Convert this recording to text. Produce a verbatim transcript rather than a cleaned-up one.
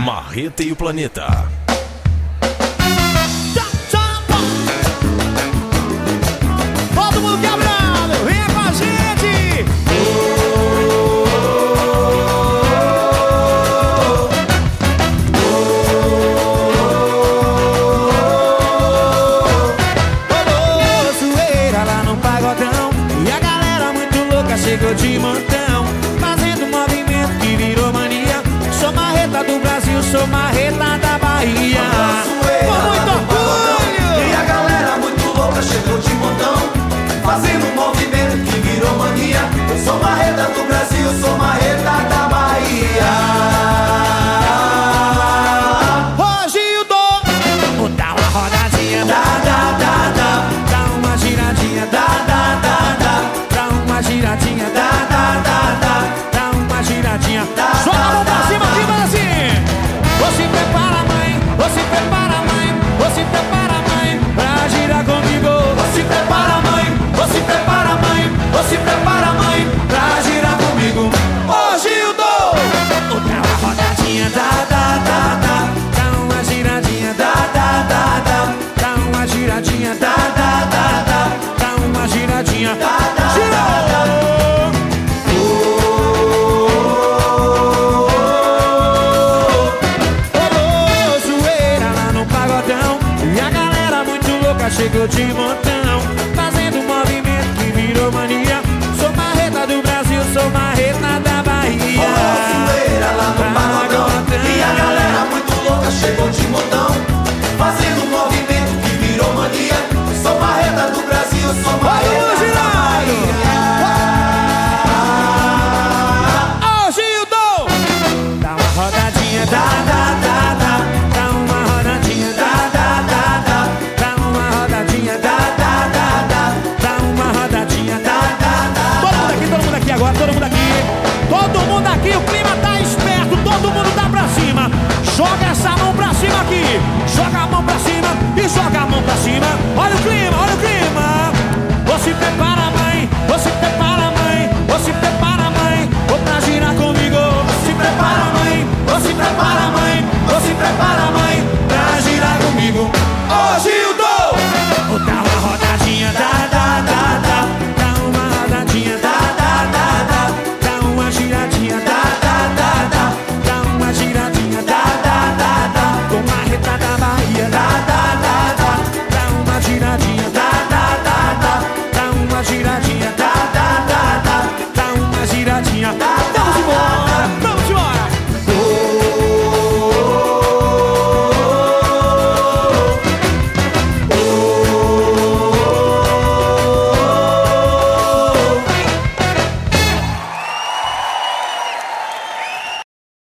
Marreta e o Planeta. Todo mundo quebrando, vem com a gente! Rolou zoeira lá no pagodão e a galera muito louca chegou de montão, fazendo um movimento que virou mania. Sou marreta do Brasil, sou marreta da Bahia. Com muito orgulho! E a galera muito louca chegou de montão, fazendo um movimento que virou mania. Eu sou marreta do Brasil, sou marreta da Bahia. Hoje eu dou, vou dar uma rodadinha, Dá, dá, dá, dá, dá uma giradinha, dá, dá, dá, dá, dá uma giradinha, dá, dá, dá, dá. dá uma giradinha. Dá, Joga a mão dá, pra dá, cima dá. aqui, mas assim. Você prepara, mãe, você prepara, mãe, você prepara, mãe, pra girar comigo. Se prepara, mãe, você prepara, mãe, você prepara, mãe, pra girar comigo. Hoje eu dou, vou dar uma rodadinha, dá, dá, dá, dá, dá uma giradinha, dá, dá, dá, dá, dá uma giradinha, dá, dá, dá, dá, dá uma giradinha, Dá, dá, dá, girou. Rolou zoeira lá no pagodão e a galera muito louca chegou de montão, fazendo um movimento que virou mania. Sou marreta do Brasil, sou marreta da Bahia. Zoeira lá no pagodão e a galera muito louca chegou de montão, fazendo um movimento que virou mania. Sou marreta do Brasil, sou marreta da Bahia. Hoje eu dou, dá uma rodadinha, dá, dá, dá, dá, dá uma rodadinha, dá, dá, dá, dá, dá uma rodadinha, dá, dá, dá, dá, dá uma rodadinha, dá, dá, dá. Todo mundo aqui, todo mundo aqui agora, todo mundo aqui, todo mundo aqui, o clima tá esperto, todo mundo tá pra cima. Joga essa mão pra cima aqui, joga a mão pra cima e joga a mão pra cima. Olha o clima, olha o clima. Você prepara.